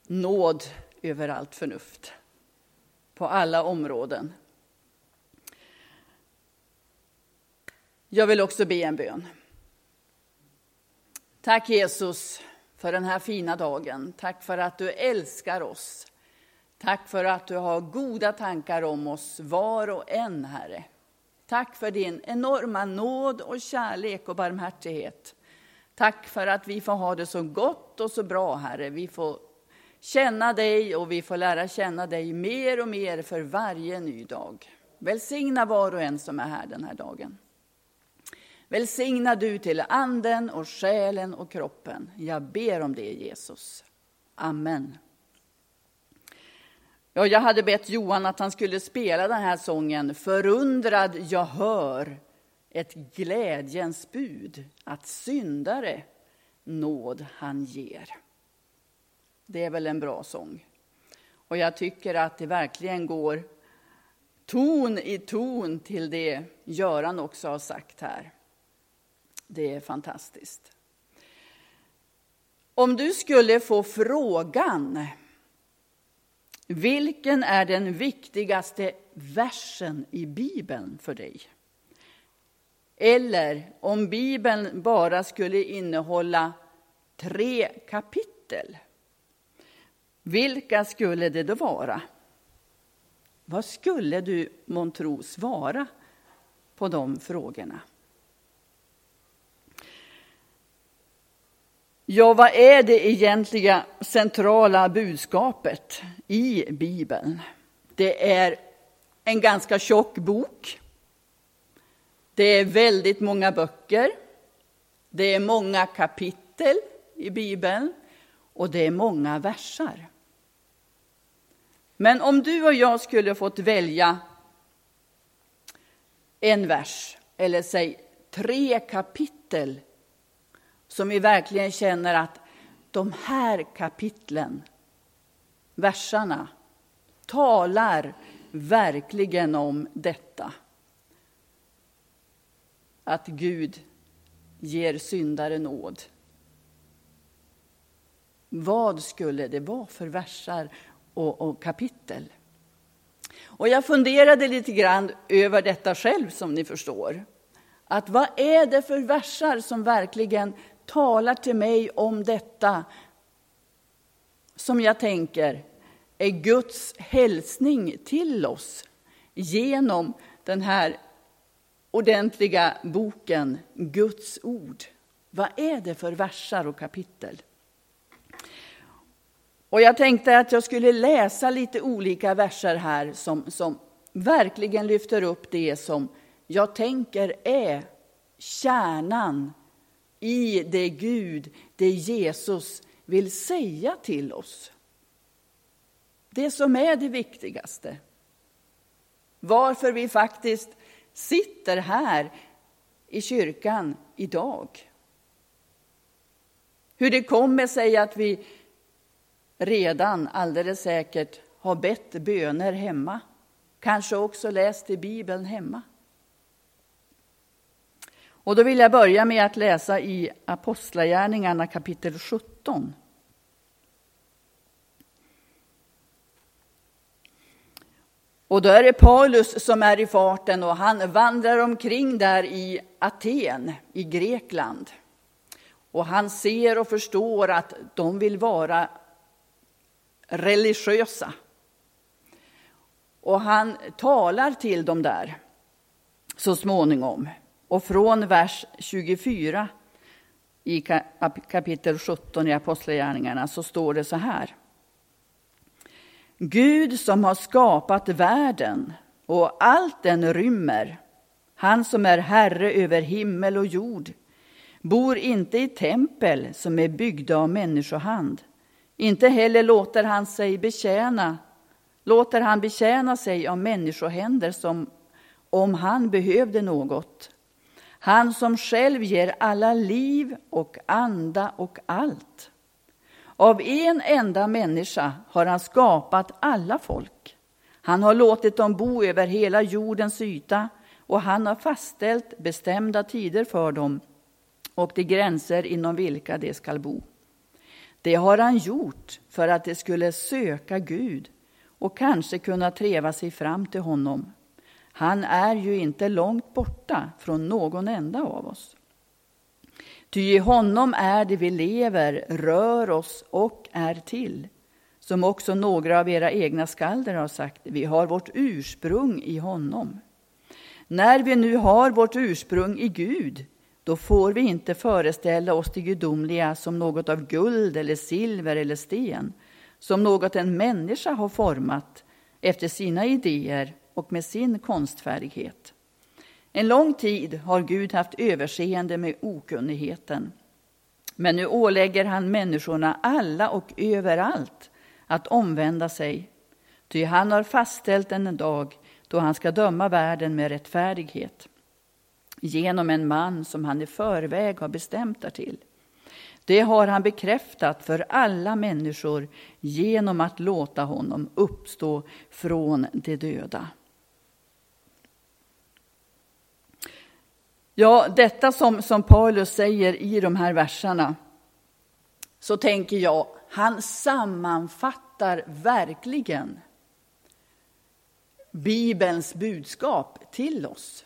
nåd över allt förnuft på alla områden. Jag vill också be en bön. Tack Jesus för den här fina dagen. Tack för att du älskar oss. Tack för att du har goda tankar om oss var och en, Herre. Tack för din enorma nåd och kärlek och barmhärtighet. Tack för att vi får ha det så gott och så bra, Herre. Vi får känna dig och vi får lära känna dig mer och mer för varje ny dag. Välsigna var och en som är här den här dagen. Välsigna du till anden och själen och kroppen. Jag ber om det, Jesus. Amen. Ja, jag hade bett Johan att han skulle spela den här sången. Förundrad jag hör ett glädjens bud, att syndare nåd han ger. Det är väl en bra sång. Och jag tycker att det verkligen går ton i ton till det Göran också har sagt här. Det är fantastiskt. Om du skulle få frågan, vilken är den viktigaste versen i Bibeln för dig? Eller om Bibeln bara skulle innehålla 3 kapitel, vilka skulle det då vara? Vad skulle du månntro svara på de frågorna? Ja, vad är det egentliga centrala budskapet i Bibeln? Det är en ganska tjock bok. Det är väldigt många böcker. Det är många kapitel i Bibeln. Och det är många versar. Men om du och jag skulle fått välja en vers, eller säg 3 kapitel, som vi verkligen känner att de här kapitlen, versarna, talar verkligen om detta. Att Gud ger syndare nåd. Vad skulle det vara för versar och kapitel? Och jag funderade lite grann över detta själv, som ni förstår. Att vad är det för versar som verkligen talar till mig om detta, som jag tänker är Guds hälsning till oss genom den här ordentliga boken, Guds ord. Vad är det för versar och kapitel? Och jag tänkte att jag skulle läsa lite olika verser här som verkligen lyfter upp det som jag tänker är kärnan i det Gud, det Jesus vill säga till oss. Det som är det viktigaste. Varför vi faktiskt sitter här i kyrkan idag. Hur det kommer sig att vi redan alldeles säkert har bett böner hemma. Kanske också läst i Bibeln hemma. Och då vill jag börja med att läsa i Apostlagärningarna kapitel 17. Och då är det Paulus som är i farten och han vandrar omkring där i Aten, i Grekland. Och han ser och förstår att de vill vara religiösa. Och han talar till dem där så småningom. Och från vers 24 i kapitel 17 i Apostlagärningarna så står det så här. Gud som har skapat världen och allt den rymmer, han som är herre över himmel och jord, bor inte i tempel som är byggda av människohand. Inte heller låter han betjäna sig av människohänder som om han behövde något. Han som själv ger alla liv och anda och allt. Av en enda människa har han skapat alla folk. Han har låtit dem bo över hela jordens yta och han har fastställt bestämda tider för dem och de gränser inom vilka de skall bo. Det har han gjort för att det skulle söka Gud och kanske kunna treva sig fram till honom. Han är ju inte långt borta från någon enda av oss. Ty i honom är det vi lever, rör oss och är till. Som också några av era egna skalder har sagt, vi har vårt ursprung i honom. När vi nu har vårt ursprung i Gud, då får vi inte föreställa oss det gudomliga som något av guld eller silver eller sten, som något en människa har format efter sina idéer och med sin konstfärdighet. En lång tid har Gud haft överseende med okunnigheten, men nu ålägger han människorna alla och överallt att omvända sig, ty han har fastställt en dag då han ska döma världen med rättfärdighet genom en man som han i förväg har bestämt därtill. Det har han bekräftat för alla människor genom att låta honom uppstå från de döda. Ja, detta som Paulus säger i de här verserna, så tänker jag, han sammanfattar verkligen Bibelns budskap till oss.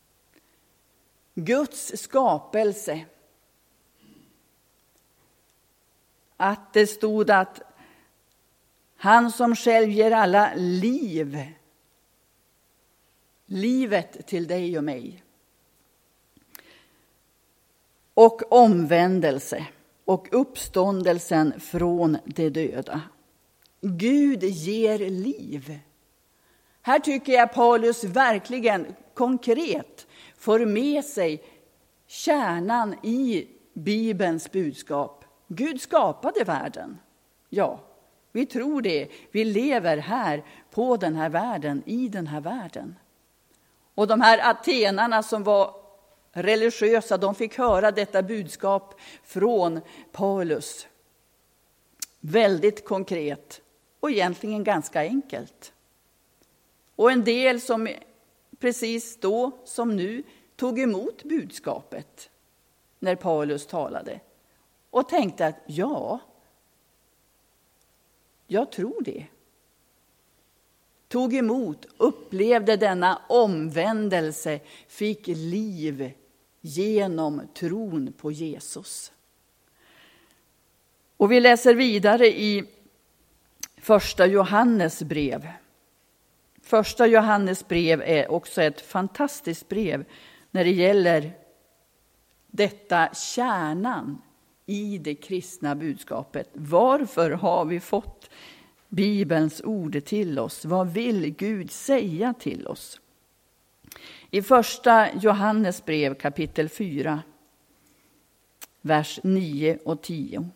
Guds skapelse. Att det stod att han som själv ger alla livet till dig och mig. Och omvändelse och uppståndelsen från de döda. Gud ger liv. Här tycker jag Paulus verkligen konkret får med sig kärnan i Bibelns budskap. Gud skapade världen. Ja, vi tror det. Vi lever här på den här världen, i den här världen. Och de här atenarna som var religiösa, de fick höra detta budskap från Paulus. Väldigt konkret och egentligen ganska enkelt. Och en del som precis då som nu tog emot budskapet när Paulus talade och tänkte att ja, jag tror det. Tog emot, upplevde denna omvändelse, fick liv genom tron på Jesus. Och vi läser vidare i första Johannes brev. Första Johannes brev är också ett fantastiskt brev när det gäller detta kärnan i det kristna budskapet. Varför har vi fått Bibelns ord till oss? Vad vill Gud säga till oss? I första Johannes brev kapitel 4, vers 9 och 10.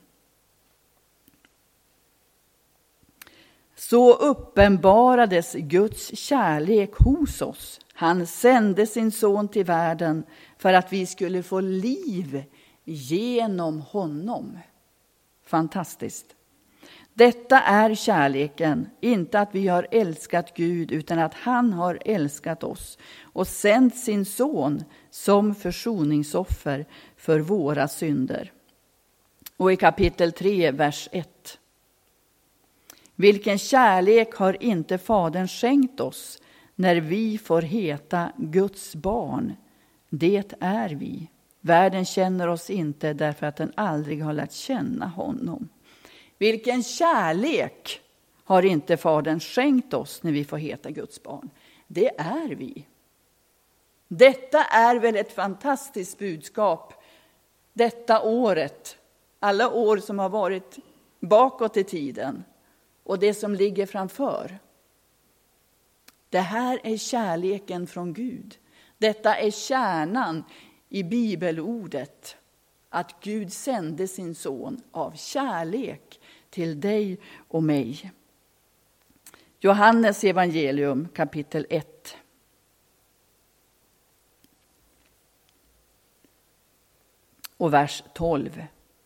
Så uppenbarades Guds kärlek hos oss. Han sände sin son till världen för att vi skulle få liv genom honom. Fantastiskt. Detta är kärleken, inte att vi har älskat Gud utan att han har älskat oss och sänt sin son som försoningsoffer för våra synder. Och i kapitel 3, vers 1. Vilken kärlek har inte Fadern skänkt oss när vi får heta Guds barn? Det är vi. Världen känner oss inte därför att den aldrig har lärt känna honom. Vilken kärlek har inte Fadern skänkt oss när vi får heta Guds barn? Det är vi. Detta är väl ett fantastiskt budskap detta året. Alla år som har varit bakåt i tiden och det som ligger framför. Det här är kärleken från Gud. Detta är kärnan i bibelordet. Att Gud sände sin son av kärlek till dig och mig. Johannes evangelium kapitel 1. Och vers 12.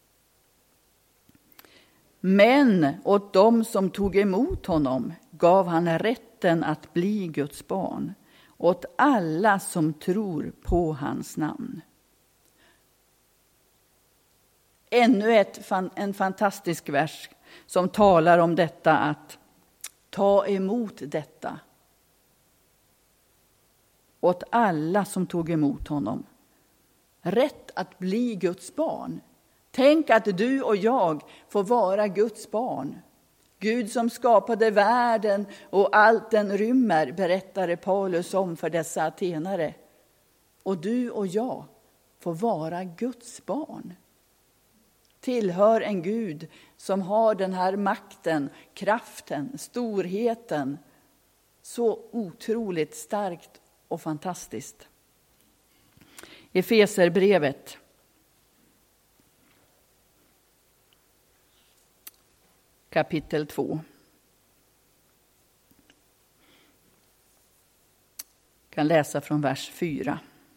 Men åt dem som tog emot honom gav han rätten att bli Guds barn. Åt alla som tror på hans namn. ännu en fantastisk vers som talar om detta att ta emot detta. Åt alla som tog emot honom. Rätt att bli Guds barn. Tänk att du och jag får vara Guds barn. Gud som skapade världen och allt den rymmer, berättade Paulus om för dessa atenare. Och du och jag får vara Guds barn. Tillhör en Gud som har den här makten, kraften, storheten. Så otroligt starkt och fantastiskt. Efeserbrevet. Kapitel 2. Jag kan läsa från vers 4.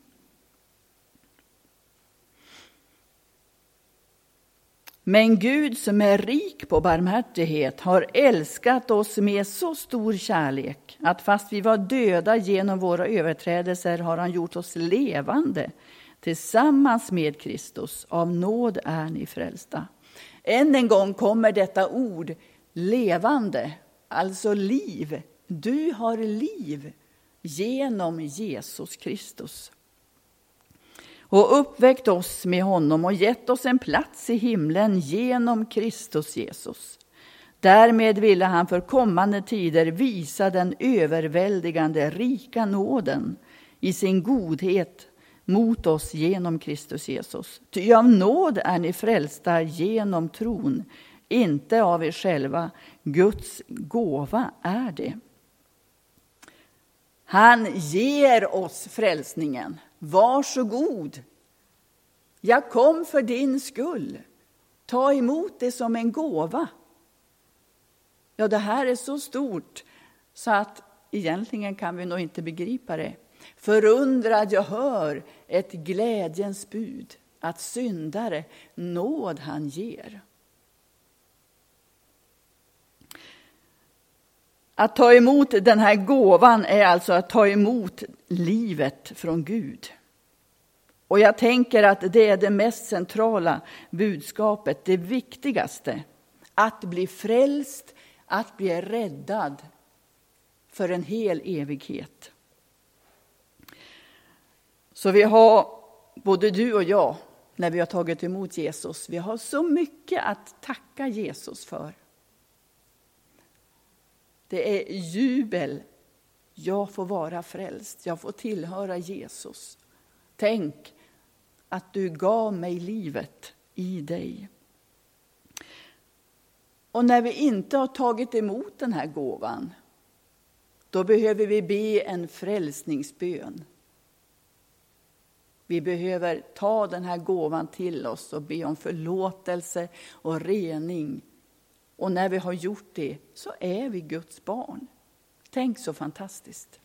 Men Gud som är rik på barmhärtighet har älskat oss med så stor kärlek att fast vi var döda genom våra överträdelser har han gjort oss levande tillsammans med Kristus. Av nåd är ni frälsta. Än en gång kommer detta ord levande, alltså liv. Du har liv genom Jesus Kristus. Och uppväckt oss med honom och gett oss en plats i himlen genom Kristus Jesus. Därmed ville han för kommande tider visa den överväldigande rika nåden i sin godhet mot oss genom Kristus Jesus. Ty av nåd är ni frälsta genom tron, inte av er själva. Guds gåva är det. Han ger oss frälsningen. Varsågod. Jag kom för din skull. Ta emot det som en gåva. Ja, det här är så stort så att egentligen kan vi nog inte begripa det. Förundrad jag hör ett glädjens bud att syndare nåd han ger. Att ta emot den här gåvan är alltså att ta emot livet från Gud. Och jag tänker att det är det mest centrala budskapet, det viktigaste. Att bli frälst, att bli räddad för en hel evighet. Så vi har, både du och jag, när vi har tagit emot Jesus, vi har så mycket att tacka Jesus för. Det är jubel. Jag får vara frälst. Jag får tillhöra Jesus. Tänk att du gav mig livet i dig. Och när vi inte har tagit emot den här gåvan, då behöver vi be en frälsningsbön. Vi behöver ta den här gåvan till oss och be om förlåtelse och rening. Och när vi har gjort det så är vi Guds barn. Tänk så fantastiskt.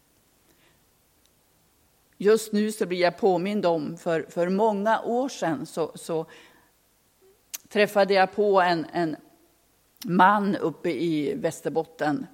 Just nu så blir jag påmind om, för många år sedan så träffade jag på en man uppe i Västerbotten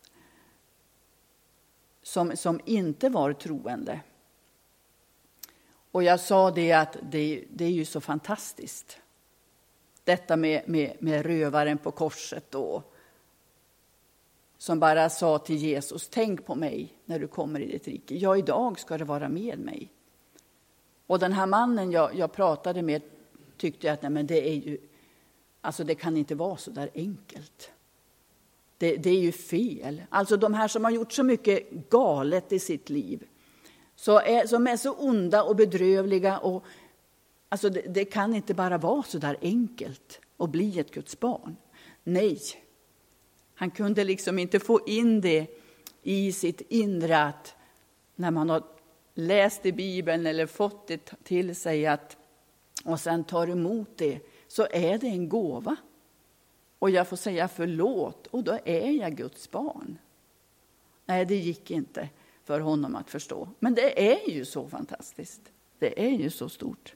som inte var troende. Och jag sa det att det är ju så fantastiskt. Detta med rövaren på korset och som bara sa till Jesus, tänk på mig när du kommer i ditt rike. Ja, idag ska det vara med mig. Och den här mannen jag pratade med tyckte att nej, men det är ju, alltså det kan inte vara så där enkelt. Det är ju fel. Alltså de här som har gjort så mycket galet i sitt liv, som är så onda och bedrövliga, och alltså det kan inte bara vara så där enkelt att bli ett Guds barn. Nej, han kunde liksom inte få in det i sitt inre att när man har läst i Bibeln eller fått det till sig och sen tar emot det, så är det en gåva. Och jag får säga förlåt och då är jag Guds barn. Nej, det gick inte för honom att förstå. Men det är ju så fantastiskt. Det är ju så stort.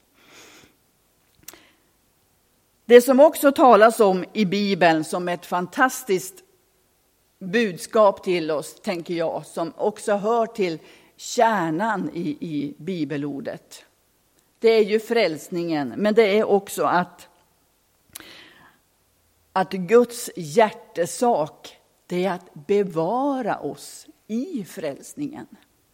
Det som också talas om i Bibeln som ett fantastiskt budskap till oss, tänker jag, som också hör till kärnan i bibelordet. Det är ju frälsningen, men det är också att att Guds hjärtesak, det är att bevara oss i frälsningen.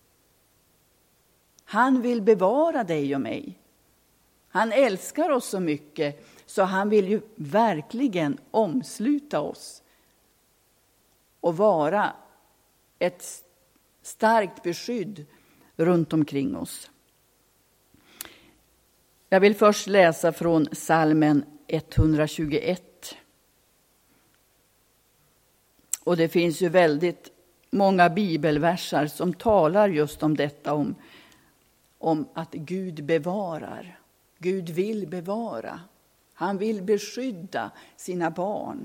Han vill bevara dig och mig. Han älskar oss så mycket så han vill ju verkligen omsluta oss och vara ett starkt beskydd runt omkring oss. Jag vill först läsa från Psalmen 121. Och det finns ju väldigt många bibelversar som talar just om detta, om att Gud bevarar. Gud vill bevara. Han vill beskydda sina barn.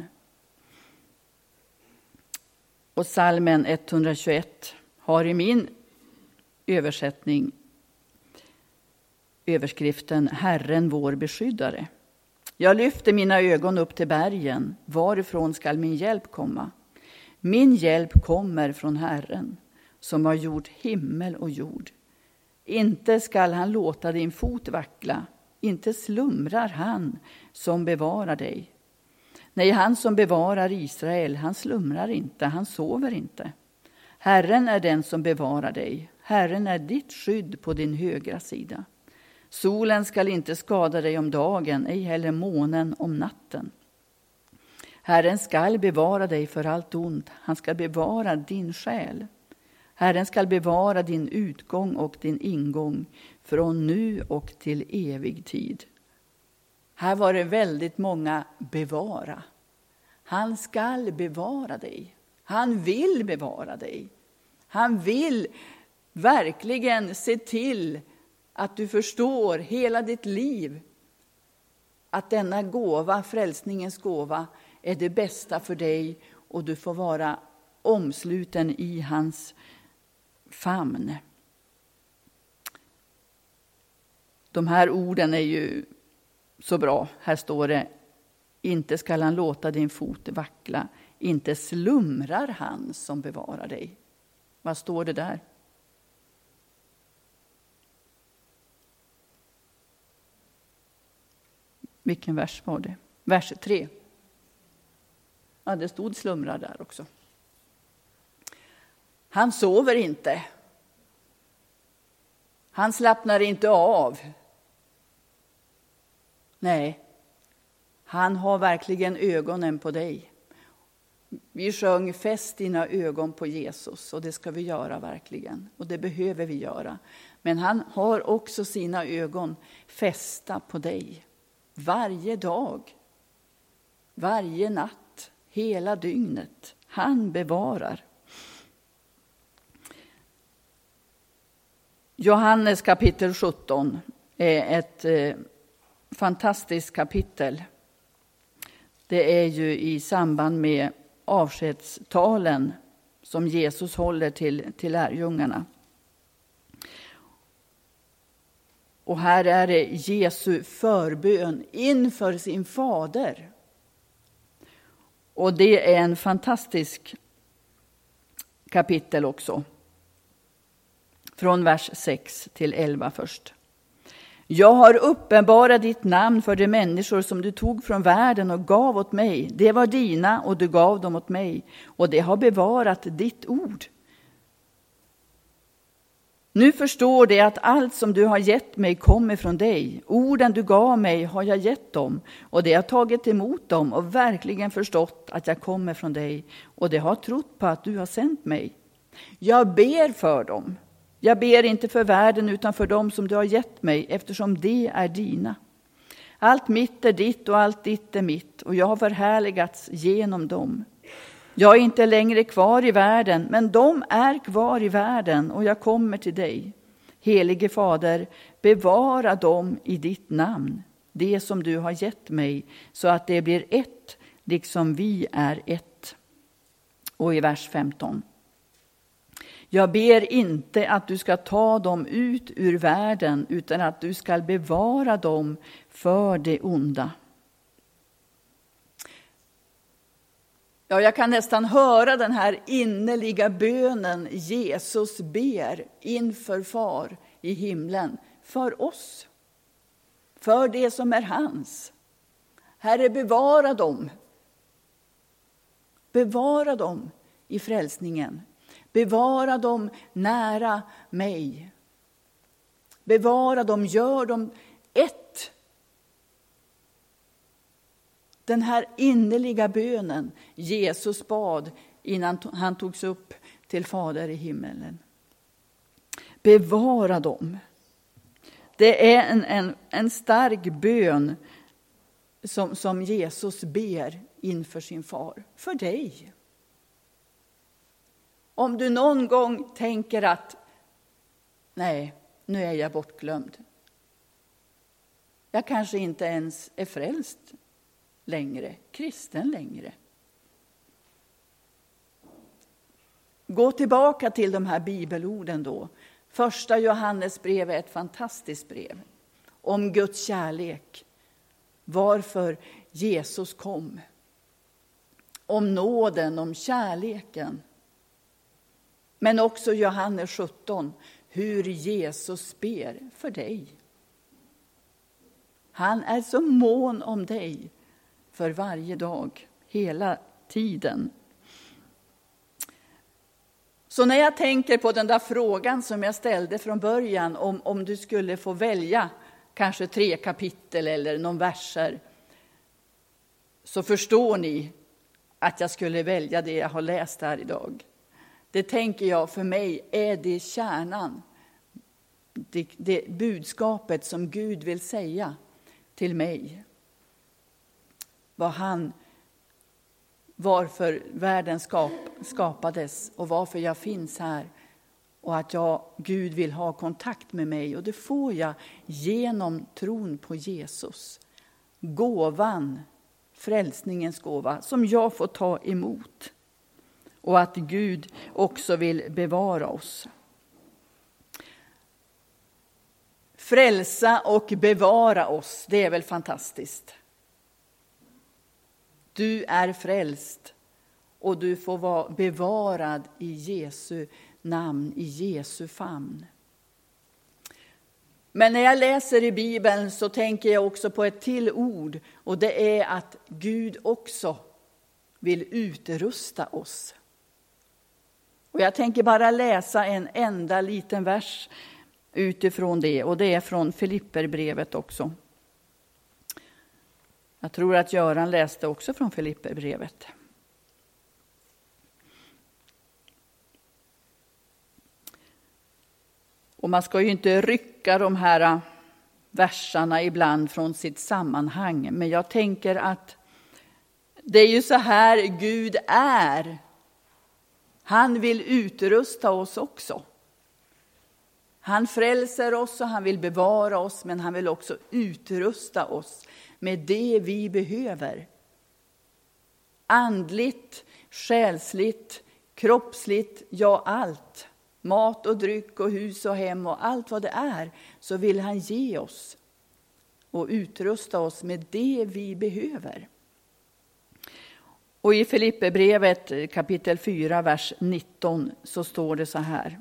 Och Psalmen 121 har i min översättning överskriften Herren vår beskyddare. Jag lyfter mina ögon upp till bergen. Varifrån skall min hjälp komma? Min hjälp kommer från Herren som har gjort himmel och jord. Inte skall han låta din fot vackla. Inte slumrar han som bevarar dig. Nej, han som bevarar Israel, han slumrar inte, han sover inte. Herren är den som bevarar dig. Herren är ditt skydd på din högra sida. Solen skall inte skada dig om dagen, ej heller månen om natten. Herren skall bevara dig för allt ont. Han skall bevara din själ. Herren skall bevara din utgång och din ingång från nu och till evig tid. Här var det väldigt många bevara. Han skall bevara dig. Han vill bevara dig. Han vill verkligen se till att du förstår hela ditt liv att denna gåva, frälsningens gåva, är det bästa för dig och du får vara omsluten i hans famn. De här orden är ju så bra. Här står det: inte skall han låta din fot vackla, inte slumrar han som bevarar dig. Vad står det där? Vilken vers var det? Vers 3. Ja, det stod slumrar där också. Han sover inte. Han slappnar inte av. Nej, han har verkligen ögonen på dig. Vi sjöng fäst dina ögon på Jesus, och det ska vi göra verkligen. Och det behöver vi göra. Men han har också sina ögon fästa på dig. Varje dag, varje natt, hela dygnet. Han bevarar. Johannes kapitel 17 är ett fantastiskt kapitel. Det är ju i samband med avskedstalen som Jesus håller till lärjungarna. Och här är det Jesu förbön inför sin fader. Och det är en fantastisk kapitel också. Från vers 6 till 11 först. Jag har uppenbarat ditt namn för de människor som du tog från världen och gav åt mig. Det var dina och du gav dem åt mig. Och det har bevarat ditt ord. Nu förstår det att allt som du har gett mig kommer från dig. Orden du gav mig har jag gett dem. Och det har tagit emot dem och verkligen förstått att jag kommer från dig. Och det har trott på att du har sänt mig. Jag ber för dem. Jag ber inte för världen utan för dem som du har gett mig, eftersom det är dina. Allt mitt är ditt och allt ditt är mitt, och jag har förhärligats genom dem. Jag är inte längre kvar i världen, men de är kvar i världen och jag kommer till dig. Helige Fader, bevara dem i ditt namn, det som du har gett mig, så att det blir ett, liksom vi är ett. Och i vers 15. Jag ber inte att du ska ta dem ut ur världen, utan att du ska bevara dem för det onda. Ja, jag kan nästan höra den här innerliga bönen Jesus ber inför Far i himlen. För oss. För det som är hans. Herre, bevara dem. Bevara dem i frälsningen. Bevara dem nära mig. Bevara dem, gör dem ett. Den här innerliga bönen Jesus bad innan han togs upp till Fader i himmelen. Bevara dem. Det är en stark bön som Jesus ber inför sin far. För dig. Om du någon gång tänker att nej, nu är jag bortglömd. Jag kanske inte ens är frälst längre, kristen längre. Gå tillbaka till de här bibelorden då. Första Johannes brev är ett fantastiskt brev om Guds kärlek. Varför Jesus kom. Om nåden, om kärleken. Men också Johannes 17, hur Jesus ber för dig. Han är så mån om dig för varje dag, hela tiden. Så när jag tänker på den där frågan som jag ställde från början, om du skulle få välja kanske 3 kapitel eller någon verser, så förstår ni att jag skulle välja det jag har läst här idag. Det tänker jag, för mig är det kärnan, det budskapet som Gud vill säga till mig. Varför världen skapades och varför jag finns här. Och att Gud vill ha kontakt med mig. Och det får jag genom tron på Jesus. Gåvan, frälsningens gåva, som jag får ta emot. Och att Gud också vill bevara oss. Frälsa och bevara oss, det är väl fantastiskt. Du är frälst och du får vara bevarad i Jesu namn, i Jesu famn. Men när jag läser i Bibeln så tänker jag också på ett till ord, och det är att Gud också vill utrusta oss. Och jag tänker bara läsa en enda liten vers utifrån det, och det är från Filipperbrevet också. Jag tror att Göran läste också från Filipperbrevet. Och man ska ju inte rycka de här verserna ibland från sitt sammanhang. Men jag tänker att det är ju så här Gud är. Han vill utrusta oss också. Han frälser oss och han vill bevara oss, men han vill också utrusta oss med det vi behöver. Andligt, själsligt, kroppsligt, ja allt. Mat och dryck och hus och hem och allt vad det är, så vill han ge oss och utrusta oss med det vi behöver. Och i Filipperbrevet kapitel 4, vers 19 så står det så här.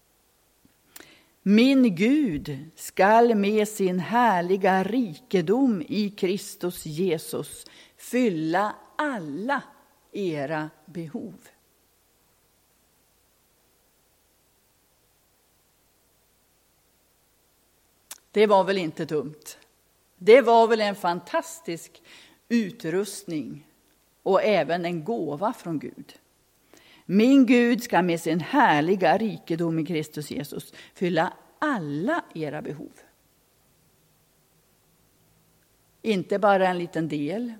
Min Gud skall med sin härliga rikedom i Kristus Jesus fylla alla era behov. Det var väl inte dumt. Det var väl en fantastisk utrustning och även en gåva från Gud. Min Gud ska med sin härliga rikedom i Kristus Jesus fylla alla era behov. Inte bara en liten del.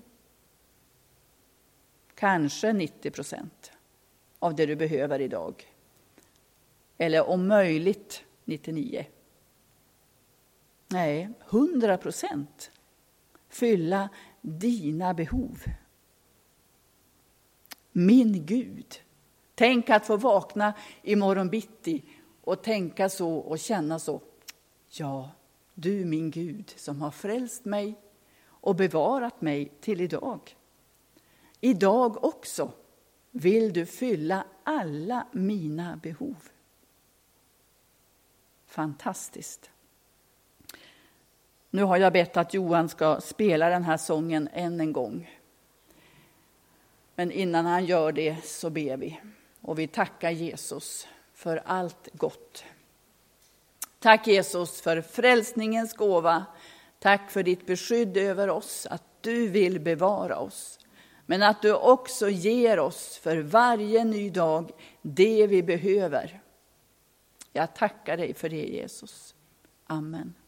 Kanske 90% av det du behöver idag. Eller om möjligt 99%. Nej, 100% fylla dina behov. Min Gud. Tänk att få vakna imorgon bitti och tänka så och känna så. Ja, du min Gud som har frälst mig och bevarat mig till idag. Idag också vill du fylla alla mina behov. Fantastiskt. Nu har jag bett att Johan ska spela den här sången än en gång. Men innan han gör det så ber vi. Och vi tackar Jesus för allt gott. Tack Jesus för frälsningens gåva. Tack för ditt beskydd över oss, att du vill bevara oss. Men att du också ger oss för varje ny dag det vi behöver. Jag tackar dig för det, Jesus. Amen.